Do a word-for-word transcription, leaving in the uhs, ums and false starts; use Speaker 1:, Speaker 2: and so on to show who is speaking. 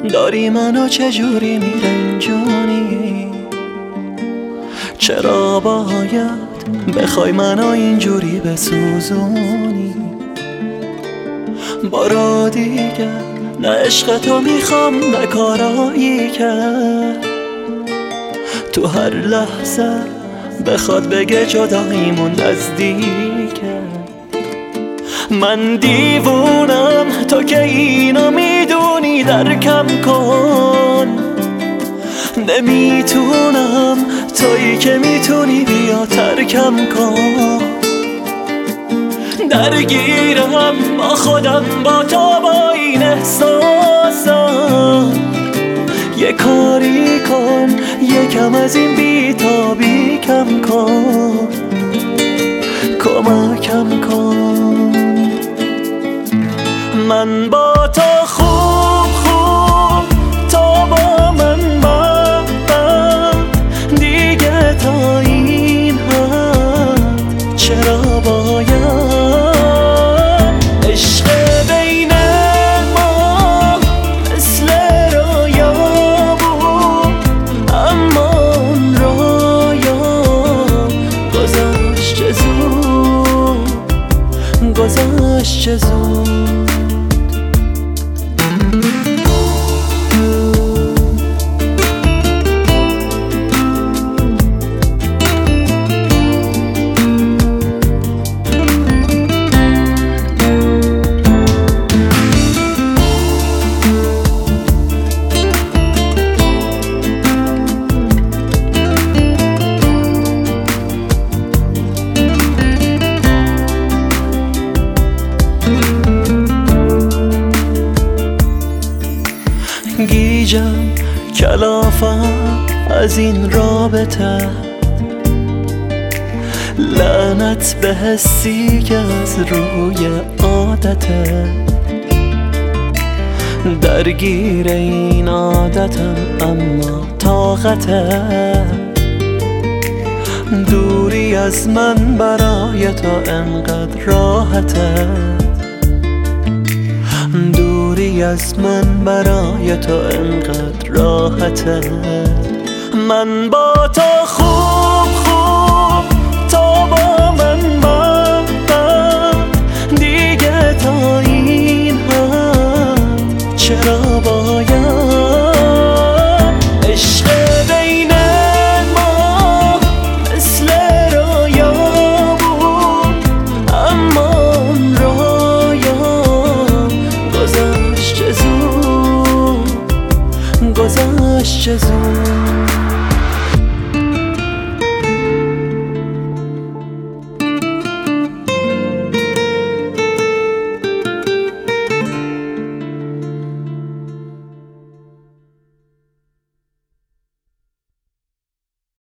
Speaker 1: داری منو چجوری میرنجونی؟ چرا باید بخوای منو اینجوری بسوزونی؟ بارا دیگه نه عشق تو میخوام نه کارایی کرد تو هر لحظه بخواد بگه جداییمون نزدیکه. من دیوونم تو که اینو میدونی درکم کن، نمیتونم تویی که میتونی بیا ترکم کن. درگیرم با خودم با تو با این احساسم، یه کاری کن یکم از این بیتابی کم کن، کمکم کن. من با تو خوب خوب تو با من بد دیگه تا این حد چرا باید عشق بین ما مثل رویا بود، اما اون رویا گذشت چه زود، گذشت چه زود. گیجم کلافم از این رابطه، لعنت به حسی که از روی عادته، درگیر این عادتم اما طاقته. دوری از من برای تو انقدر راحته، دوری از من برای تو انقدر راحته. من با تو خوب خوب تو با من بد دیگه تا این حد چرا باید عشق بین ما مثل رویا بود، اما اون رویا گذشت چه زود، گذشت چه زود.